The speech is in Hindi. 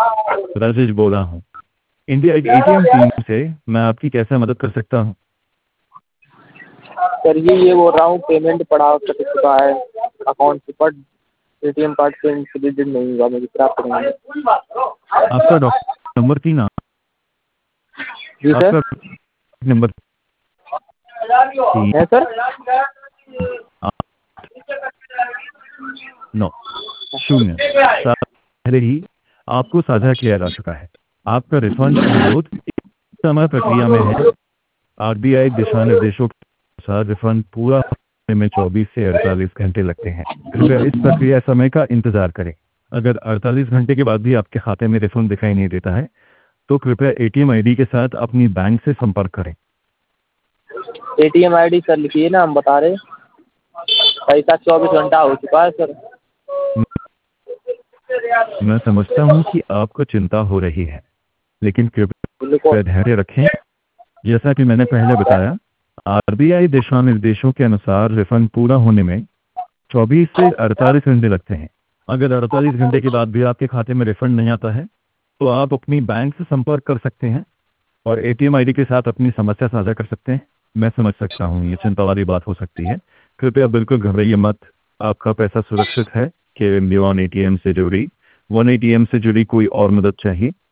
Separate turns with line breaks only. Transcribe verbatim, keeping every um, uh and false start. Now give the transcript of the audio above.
राजेश बोल रहा हूँ, इंडिया एटीएम टीम से। मैं आपकी कैसे मदद कर सकता हूँ?
सर ये ये बोल रहा हूँ पेमेंट पड़ा कट चुका है अकाउंट से, बट एटीएम कार्ड से क्रेडिट नहीं हुआ, मुझे प्राप्त नहीं हुआ।
आपका डॉक्यूमेंट नंबर थी ना?
जी सर।
आपका नंबर
है सर।
नौ शून्य सात पहले ही आपको साझा किया जा चुका है। आपका रिफंड अनुरोध इस समय प्रक्रिया में है। आरबीआई दिशा निर्देशों के अनुसार रिफंड पूरा होने में चौबीस से अड़तालीस घंटे लगते हैं। कृपया इस प्रक्रिया समय का इंतजार करें। अगर अड़तालीस घंटे के बाद भी आपके खाते में रिफंड दिखाई नहीं देता है तो कृपया एटीएम आईडी के साथ अपनी बैंक से संपर्क करें।
एटीएम आईडी सर लिखिए ना, हम बता रहे पैसा चौबीस घंटा हो चुका है सर।
मैं समझता हूं कि आपको चिंता हो रही है, लेकिन कृपया धैर्य रखें। जैसा कि मैंने पहले बताया, आरबीआई दिशा निर्देशों के अनुसार रिफंड पूरा होने में चौबीस से अड़तालीस घंटे लगते हैं। अगर अड़तालीस घंटे के बाद भी आपके खाते में रिफंड नहीं आता है तो आप अपनी बैंक से संपर्क कर सकते हैं और एटीएम आईडी के साथ अपनी समस्या साझा कर सकते हैं। मैं समझ सकता हूँ ये चिंता वाली बात हो सकती है। कृपया बिल्कुल घबराइए मत। आपका पैसा सुरक्षित है। केवल वन एटीएम से जुड़ी वन एटीएम से जुड़ी कोई और मदद चाहिए